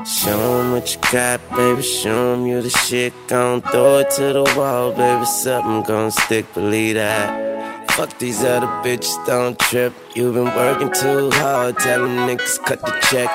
Show 'em what you got, baby, show 'em you the shit. Gon' throw it to the wall, baby, something gon' stick, believe that. Fuck these other bitches, don't trip. You been working too hard, tell them niggas cut the check.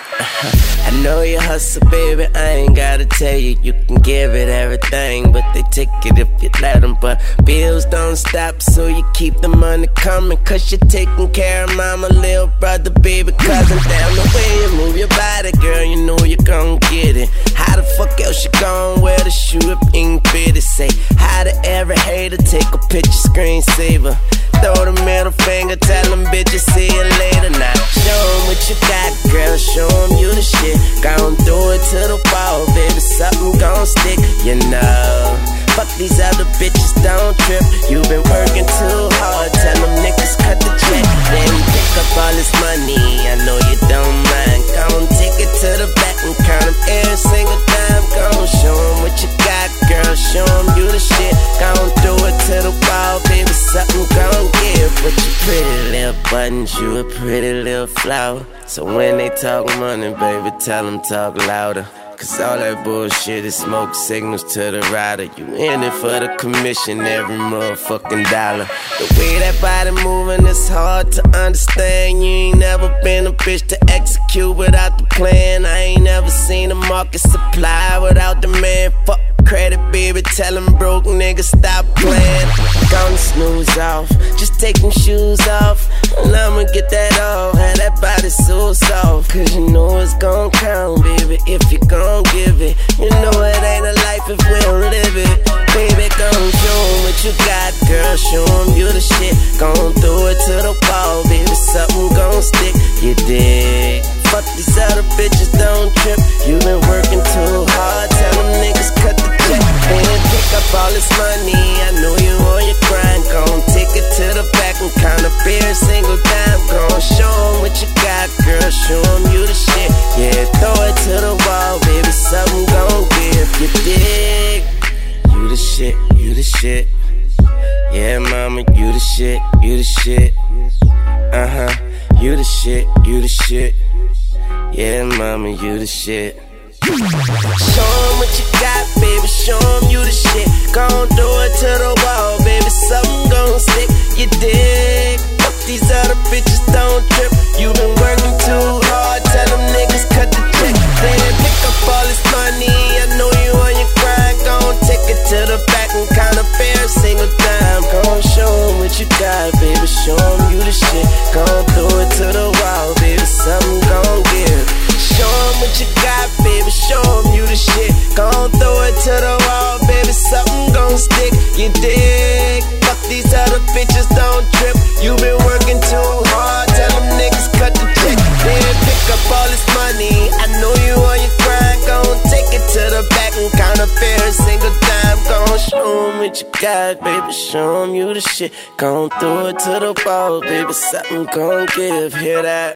I know you hustle, baby, I ain't gotta tell you. You can give it everything, but they take it if you let them. But bills don't stop, so you keep the money coming. Cause you're taking care of mama, little brother, baby, cousin. Damn the way you move your body, girl, you know you gon' get it. How the fuck else you gon' wear the shoe if you ain't fitted? Say hi to every hater, take a picture, screensaver. Throw the middle finger, tell them bitches see you later. Now show 'em what you got, girl, show 'em you the shit. Gon' throw it to the wall, baby, something gon' stick, you know. Fuck these other bitches, don't trip. You been working too hard, tell them niggas cut the check. Then pick up all this money, I know you don't mind. Gon' take it to the back and count them every single time. Gon' show 'em what you got, girl, show 'em you the shit. Gon' throw it to the wall, baby, something gon' give. With your pretty little buttons, you a pretty little flower. So when they talk money, baby, tell them talk louder. Cause all that bullshit is smoke signals to the rider. You in it for the commission, every motherfucking dollar. The way that body moving is hard to understand. You ain't never been a bitch to execute without the plan. I ain't never seen a market supply without demand. Fuck credit, baby, tell them broke niggas stop playing. Gonna snooze off, just take them shoes off, and I'ma get that off. Have that body so soft, cause you know it's gon' count, baby, if you gon' give it. You know it ain't a life if we don't live it. Baby, gon' show 'em what you got, girl, show 'em you the shit. Gon' throw it to the wall, baby, something gon' stick, you dig? Fuck these other bitches, don't trip. You been working too hard, tell them niggas cut the check. Then pick up all this money, I know you on your grind. Gon' take it to the back and count up every single time. Gon' show 'em what you got, girl, show 'em you the shit. Yeah, throw it to the wall, baby, something gon' give, you dig? You the shit, you the shit. Yeah, mama, you the shit, you the shit. You the shit, you the shit. Yeah, mama, you the shit. Show 'em what you got, baby, show 'em you the shit. Gon' throw it to the wall, baby, something gon' stick, you dig? Fuck these other bitches, don't trip. You been working too hard, tell them niggas cut the check. Then pick up all this money, I know you on your grind. Gon' take it to the back and count up every single time. Gon' show 'em what you got, baby, show 'em you the shit. Gon' throw it to the wall, baby, something gon' give. Show 'em what you got, baby, show 'em you the shit. Gon' throw it to the wall, baby, something gon' stick, you dig? Fuck these other bitches, don't trip. You been working too hard, tell them niggas cut the check. Then pick up all this money, I know you on your grind. Gon' take it to the back and count up every single time. Gon' show 'em what you got, baby, show 'em you the shit. Gon' throw it to the wall, baby, something gon' give, hear that?